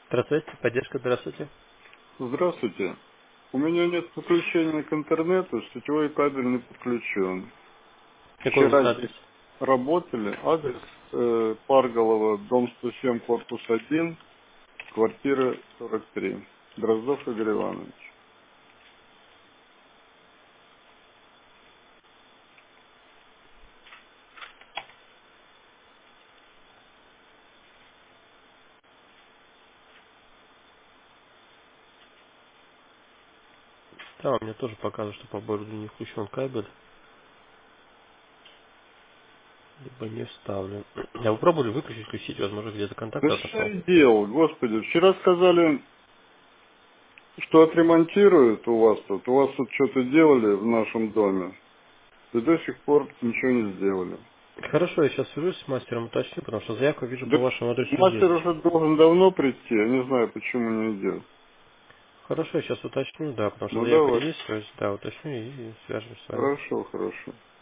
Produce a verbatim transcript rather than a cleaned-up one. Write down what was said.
Здравствуйте, поддержка, здравствуйте. Здравствуйте. У меня нет подключения к интернету, сетевой кабель не подключен. Какой у вас Вчера адрес? здесь работали. Адрес э, Парголова, дом сто семь, корпус один, квартира сорок три. Дроздов Игорь Иванович. Да, у меня тоже показывает, что по городу не включен кабель, либо не вставлен. А вы пробовали выключить, включить, возможно, где-то контакт Да что отошел. я делал, господи. Вчера сказали, что отремонтируют у вас тут. У вас тут что-то делали в нашем доме. И до сих пор ничего не сделали. Хорошо, я сейчас свяжусь с мастером, уточню, потому что заявка, вижу, Да по вашему адресу мастер есть. уже должен давно прийти. Я не знаю, почему не идет. Хорошо, я сейчас уточню, да, потому что Ну заявка давай. есть, то есть, да, уточню и свяжемся с вами. Хорошо, хорошо.